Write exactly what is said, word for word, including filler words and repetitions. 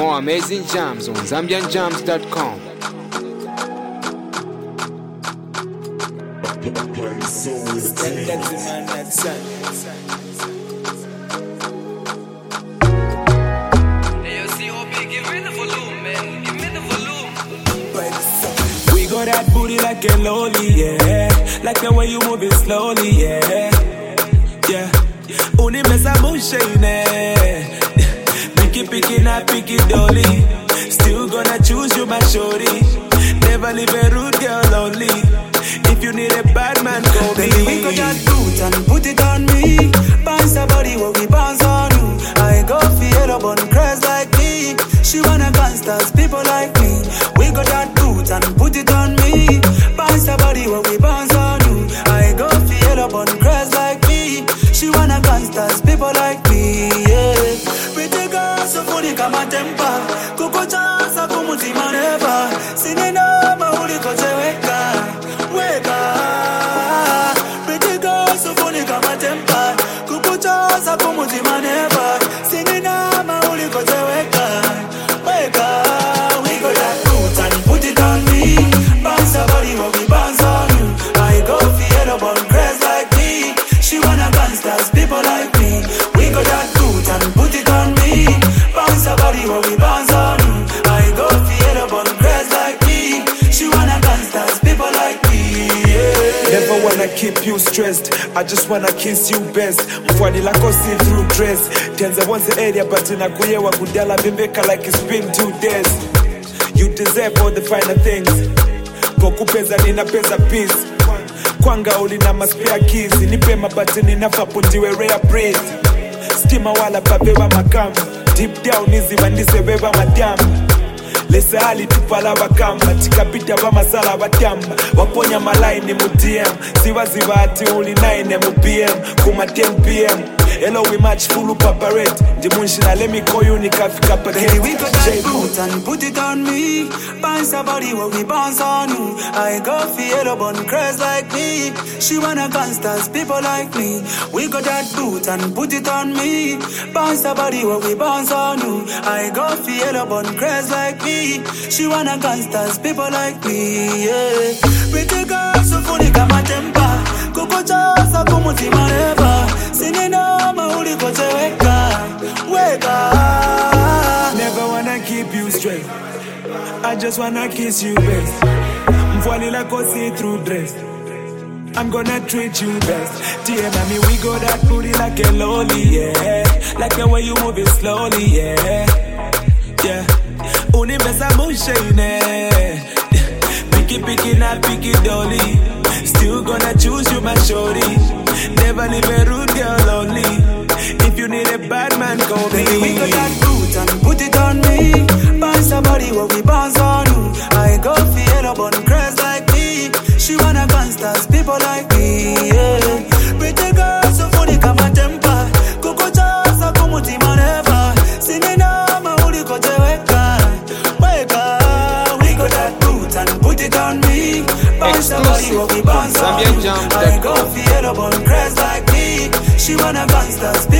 More amazing jams on zambian jams dot com. We got that booty like a lolly, yeah. Like the way you move it slowly, yeah. Yeah. Uni mesa mushine. Picky picky not picky dolly. Still gonna choose you my shorty. Never leave a rude girl lonely. If you need a bad man, go be. Baby, we got that boot and put it on me. Bounce her body while we bounce on you. I go feel up on crest like me. She wanna gangsters, people like me. We got that boot and put it on me. Bounce her body while we bounce on you. I go feel up on crest like me. She wanna gangsters, people like me, yeah. Pretty girl, so funny kama tempa. Kuko chansa kumutima never. Sinina mauli kote weka, weka. Pretty girl, so funny kama tempa. Kuko chansa kumutima never. Sinina mauli kote weka, weka. We got that boot and put it on me. Bounce her body while we bounce on you. I go feel up on crest like me. She wanna gangsters, people like me. We got that boot and put it on me. Bounce her body while we bounce on you. I go feel up on crest like me. She wanna gangsters, people like me, yeah. Never wanna keep you stressed. I just wanna kiss you best. Mfwani lako see through dress. Tenza once the area but inakuyewa kudala bimbeka like it's been two days. You deserve all the finer things. Pokupeza nina pesa peace. Kwanga ulina maspare keys. Nipe mabati ninafa pundiwe rare breed. Stima wala babewa makamu. Deep down easy bandise beba madamu. Lesa hali tupala wakamba. Tikapita wa masala watamba. Waponya malaini mu D M. Siwa ziwa ati uli nine mu P M. Kuma ten P M. Hello we match full paparet. Dimunshina let me call you nikafika paket. Baby, we got that boot and put it on me. Bounce her body while we bounce on you. I go feel up on crest like me. She wanna gangsters, people like me. We got that boot and put it on me. Bounce her body while we bounce on you. I go feel up on crest like me. She wanna gangsters, people like me, yeah. Pretty girl, so funny kama tempa. Kuko chansa kumutima never. Sinina mauli kote weka, weka. Never wanna keep you straight. I just wanna kiss you best. Mfwani lako see through dress. I'm gonna treat you best. T M and me, we go that booty like a lolly, yeah. Like the way you move it slowly, yeah. Yeah. Uni mesa mushine. Picky picky not picky dolly. Still gonna choose you my shorty. Never leave a rude girl lonely. If you need a bad man, call me. Baby, we got that boot and put it on me. Bounce her body while we bounce on you. I go feel up on crest like me. She wanna gangsters, people like me, yeah. Pretty girl, so funny kama tempa. Kuko chansa kumutima never. Sinina mauli kote weka, weka. We got that boot and put it on me. Bounce her body while we bounce on you. I go feel up on crest like me. She wanna gangsters.